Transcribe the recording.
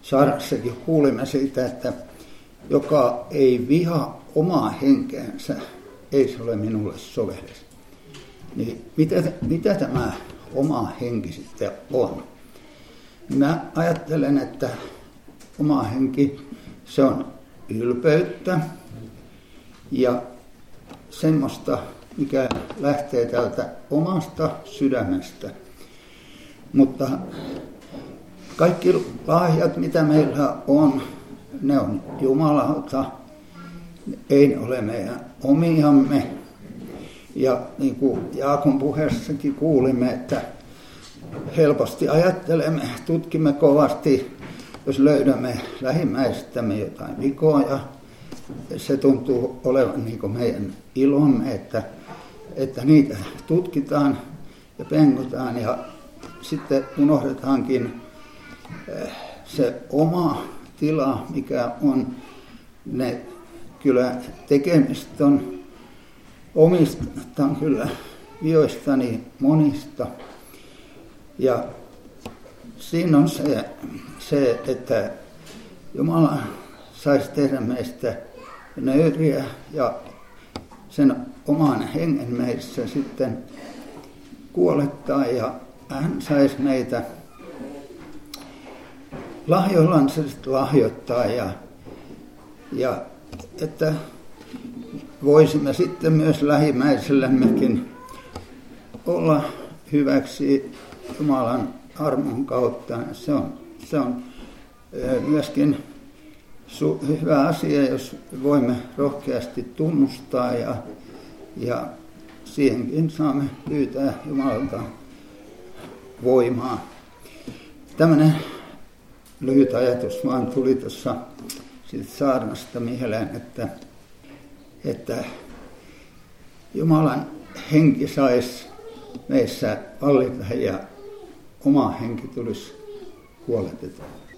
saarnassakin kuulimme siitä, että joka ei viha omaa henkeänsä, ei se ole minulle sovellus. Niin mitä tämä oma henki sitten on? Mä ajattelen, että oma henki, se on ylpeyttä ja semmoista, mikä lähtee täältä omasta sydämestä. Mutta kaikki lahjat, mitä meillä on, ne on Jumalalta, ei ne ole meidän omiamme. Ja niin kuin Jaakon puheessakin kuulimme, että helposti ajattelemme, tutkimme kovasti, jos löydämme lähimmäistämme jotain vikoja. Se tuntuu olevan niin kuin meidän ilomme, että niitä tutkitaan ja pengotaan ja sitten unohdetaankin se oma tila, mikä on ne kyllä tekemiset on omistan kyllä vioistani monista. Ja siinä on se, että Jumala saisi tehdä meistä nöyriä ja sen oman hengen meissä sitten kuolettaa ja hän saisi meitä lahjoillansa lahjoittaa ja että voisimme sitten myös lähimmäisellämmekin olla hyväksi Jumalan armon kautta. Se on myöskin hyvä asia, jos voimme rohkeasti tunnustaa ja siihenkin saamme pyytää Jumalalta voimaa. Tämmöinen lyhyt ajatus vaan tuli tuossa saarnasta mieleen, että Jumalan henki saisi meissä vallita ja oma henki tulisi huolehtia.